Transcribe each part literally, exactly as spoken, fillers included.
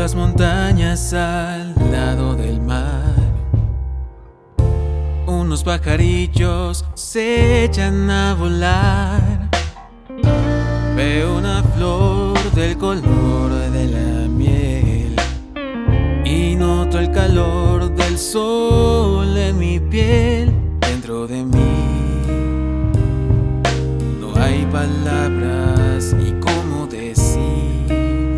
las montañas al lado del mar, unos pajarillos se echan a volar. Veo una flor del color de la miel y noto el calor del sol en mi piel. Dentro de mí no hay palabras y cómo decir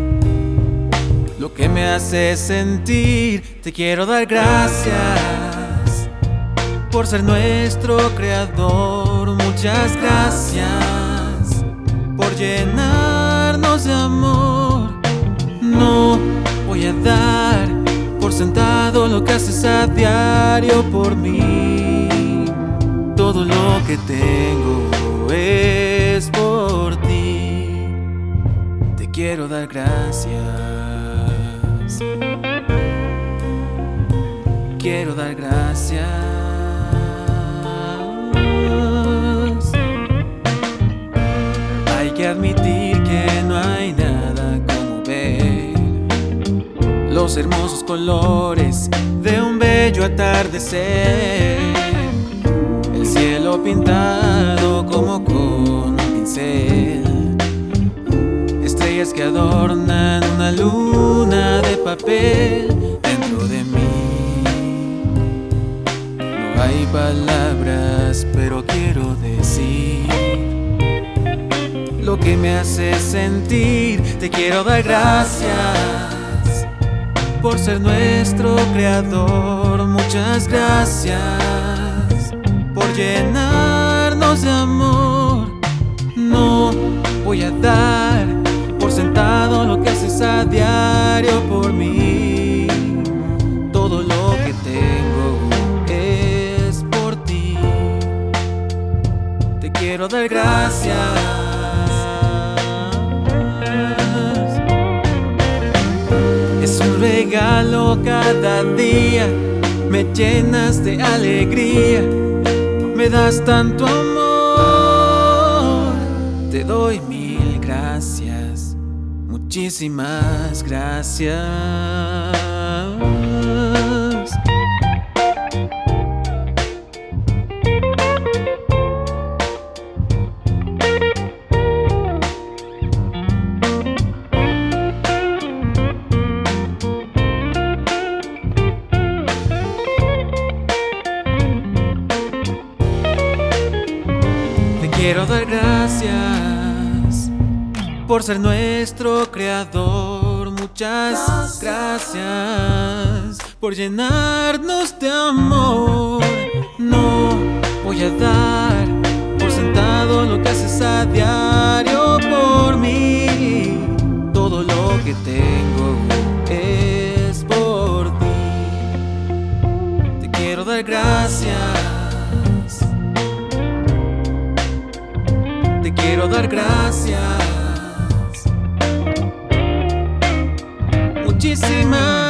lo que me hace sentir. Te quiero dar gracias por ser nuestro creador. Muchas gracias por llenarnos de amor. No voy a dar por sentado lo que haces a diario por mí. Todo lo que tengo es por ti. Te quiero dar gracias. Quiero dar gracias. Hay que admitir que no hay nada como ver los hermosos colores de un bello atardecer. El cielo pintado como con un pincel, estrellas que adornan una luna de papel. Dentro de mí no hay palabras, pero quiero decir lo que me hace sentir. Te quiero dar gracias por ser nuestro creador. Muchas gracias por llenarnos de amor. No voy a dar por sentado lo que haces a diario por mí. Todo lo que tengo es por ti. Te quiero dar gracias. Es un regalo cada día, me llenas de alegría, me das tanto amor. Te doy mil gracias, muchísimas gracias. Quiero dar gracias por ser nuestro creador. Muchas gracias por llenarnos de amor. No voy a dar por sentado lo que haces a diario por mí. Todo lo que tengo es por ti. Te quiero dar gracias. Te quiero dar gracias, muchísimas